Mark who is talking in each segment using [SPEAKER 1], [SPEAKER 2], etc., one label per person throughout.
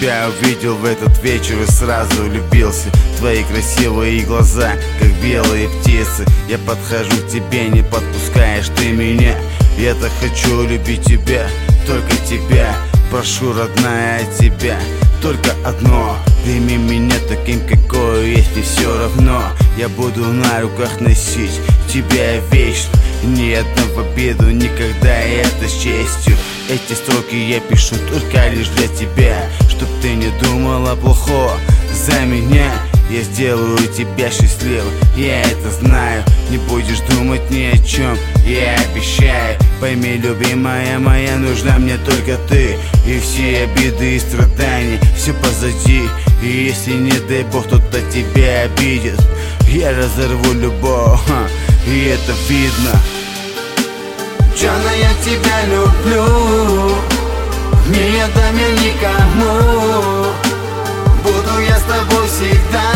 [SPEAKER 1] тебя увидел в этот вечер и сразу влюбился. Твои красивые глаза, как белые птицы. Я подхожу к тебе, не подпускаешь ты меня. Я так хочу любить тебя, только тебя. Прошу, родная, от тебя только одно: прими меня таким, какой есть, мне все равно. Я буду на руках носить тебя вечно, ни одну победу никогда, и это с честью. Эти строки я пишу только лишь для тебя, чтоб ты не думала плохого за меня. Я сделаю тебя счастливым, я это знаю. Не будешь думать ни о чем, я обещаю. Пойми, любимая моя, нужна мне только ты. И все обиды и страдания, все позади. И если не дай бог кто-то тебя обидит, я разорву любовь, и это видно.
[SPEAKER 2] Джана, я тебя люблю, не отдам я никому. Буду я с тобой всегда,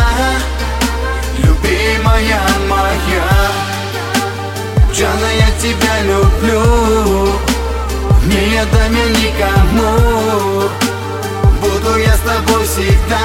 [SPEAKER 2] любимая моя. Джана, я тебя люблю, не отдам я никому. Буду я с тобой всегда,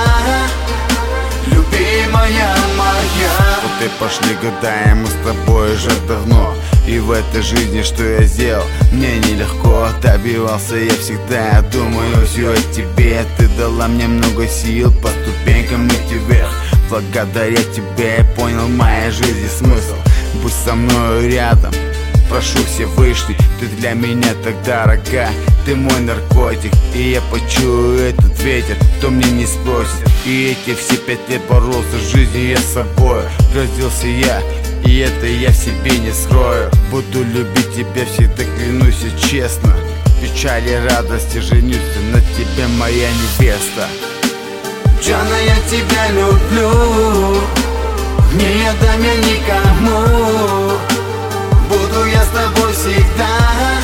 [SPEAKER 2] любимая моя.
[SPEAKER 1] Вот и пошли года, и мы с тобой уже давно. И в этой жизни, что я сделал, мне нелегко. Добивался я всегда, думаю все о тебе. Ты дала мне много сил, по ступенькам идти вверх. Благодаря тебе я понял моей жизни смысл. Будь со мной рядом, прошу Всевышний, ты для меня так дорога. Ты мой наркотик, и я почую этот ветер, кто мне не спросит. И эти все 5 лет боролся с жизнью я с собой. Родился я, и это я в себе не скрою. Буду любить тебя всегда, клянусь и честно. Печали, радости, женюсь на тебе, моя невеста.
[SPEAKER 2] Джана, я тебя люблю, не отдам я никому. Буду я с тобой всегда,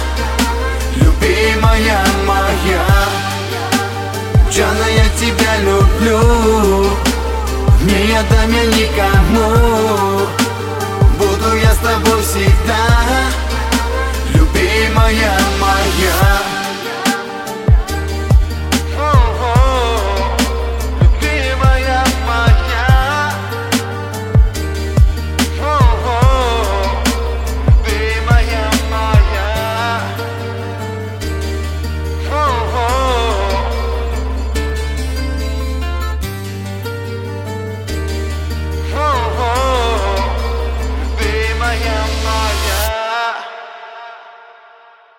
[SPEAKER 2] любимая моя. Джана, я тебя люблю, не отдам я никому. Буду я с тобой всегда, любимая